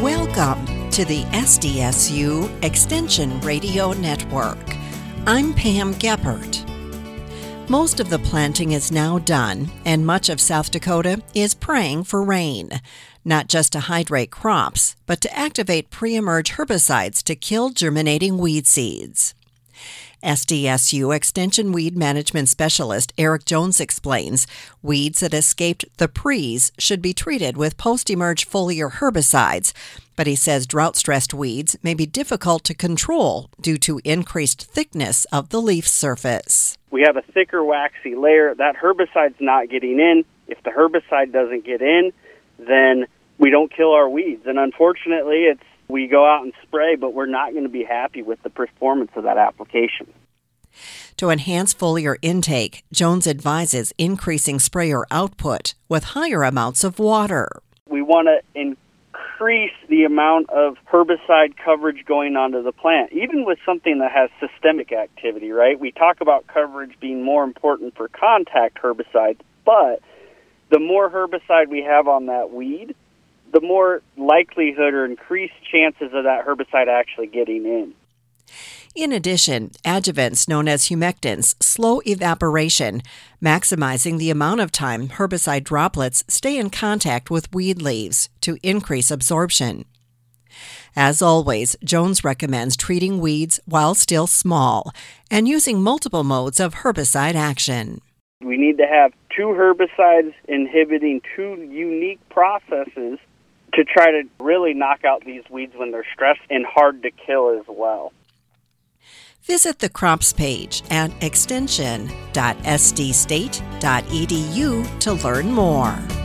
Welcome to the SDSU Extension Radio Network. I'm Pam Geppert. Most of the planting is now done, and much of South Dakota is praying for rain, not just to hydrate crops, but to activate pre-emerge herbicides to kill germinating weed seeds. SDSU Extension Weed Management Specialist Eric Jones explains weeds that escaped the pre's should be treated with post-emerge foliar herbicides, but he says drought-stressed weeds may be difficult to control due to increased thickness of the leaf surface. We have a thicker, waxy layer. That herbicide's not getting in. If the herbicide doesn't get in, then we don't kill our weeds. And unfortunately, we go out and spray, but we're not going to be happy with the performance of that application. To enhance foliar intake, Jones advises increasing sprayer output with higher amounts of water. We want to increase the amount of herbicide coverage going onto the plant, even with something that has systemic activity, right? We talk about coverage being more important for contact herbicides, but the more herbicide we have on that weed, the more likelihood or increased chances of that herbicide actually getting in. In addition, adjuvants known as humectants slow evaporation, maximizing the amount of time herbicide droplets stay in contact with weed leaves to increase absorption. As always, Jones recommends treating weeds while still small and using multiple modes of herbicide action. We need to have two herbicides inhibiting two unique processes to try to really knock out these weeds when they're stressed and hard to kill as well. Visit the crops page at extension.sdstate.edu to learn more.